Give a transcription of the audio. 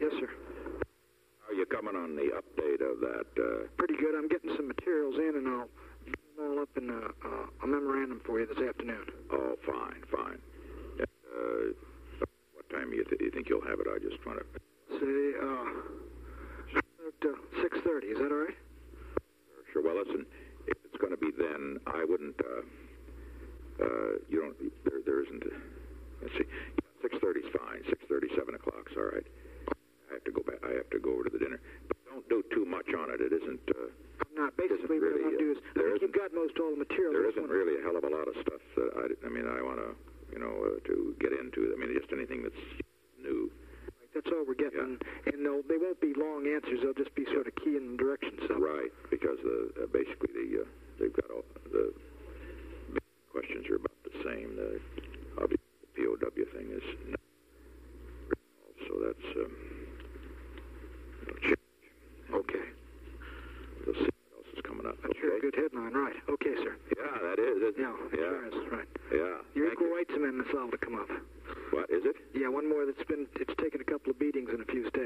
Yes, sir. How are you coming on the update of that? Pretty good. I'm getting some materials in, and I'll get them all up in a memorandum for you this afternoon. Oh, fine. What time do you think you'll have it? I just want to... Say, 6:30. Is that all right? Sure. Well, listen, if it's going to be then, I wouldn't... you don't... There isn't... Let's see. 6:30 is fine. 6:30, 7 o'clock's all right. I have to go back. I have to go over to the dinner. But don't do too much on it. It isn't... I'm not. Basically, what I want to do is... I think you've got most all the material. There isn't really a hell of a lot of stuff that I want to, to get into. I mean, just anything that's new. Right, that's all we're getting. Yeah. And they won't be long answers. They'll just be sort of key in direction. So. Right, because basically they've got all the questions are about the same. Obviously, the POW thing is not. So that's it'll change. Okay. We'll see what else is coming up. That's sure a good headline, right? Okay, sir. Yeah, that is. Yeah, sure is, right. Yeah. Your equal rights amendment's all to come up. What is it? Yeah, one more it's taken a couple of beatings in a few states.